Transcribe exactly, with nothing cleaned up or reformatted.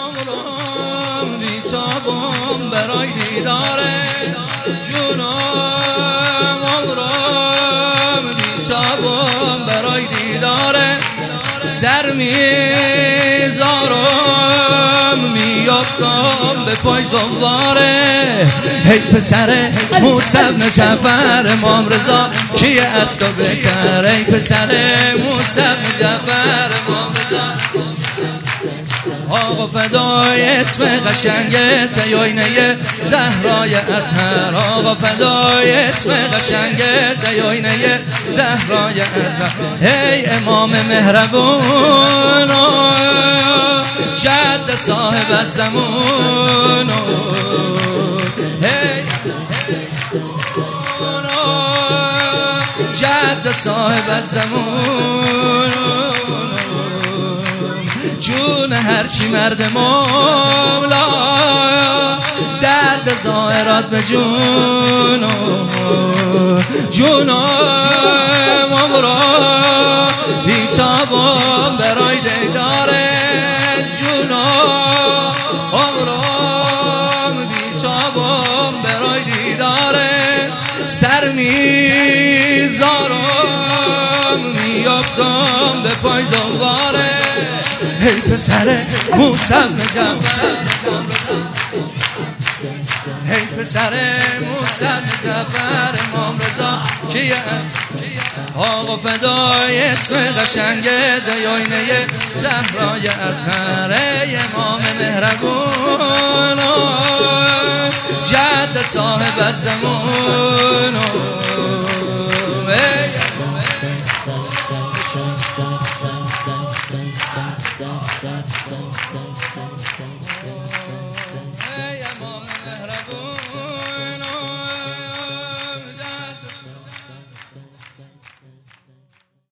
عمرم بیتابم برای دیداره جونم عمرم بیتابم برای دیداره سر میزارم میافتم به پای زواره هی پسر موسی بن جعفر امام رضا کیه از تو بهتر ای پسر موسی بن جعفر امام رضا آقا فدای اسم قشنگت ای آینه زهرای اطهر آقا فدای اسم قشنگت ای آینه زهرای اطهر ای امام مهربون جد صاحب الزمان ای جد صاحب الزمان جون هرچی مرد مولا درد ظاهرات به جون جونم عمرم بیتابم برای دیداره جونم عمرم بیتابم برای دیداره سر میزارم میافتم به پای دوباره هی پسر موسی بن جعفر هی پسر موسی بن جعفر امام رضا کیه آقا فدای اسم قشنگت ای آینه زهرای اطهر ای امام مهربون جد صاحب الزمان Dun, dun, dun, dun, dun, dun, dun, dun, dun, dun, dun.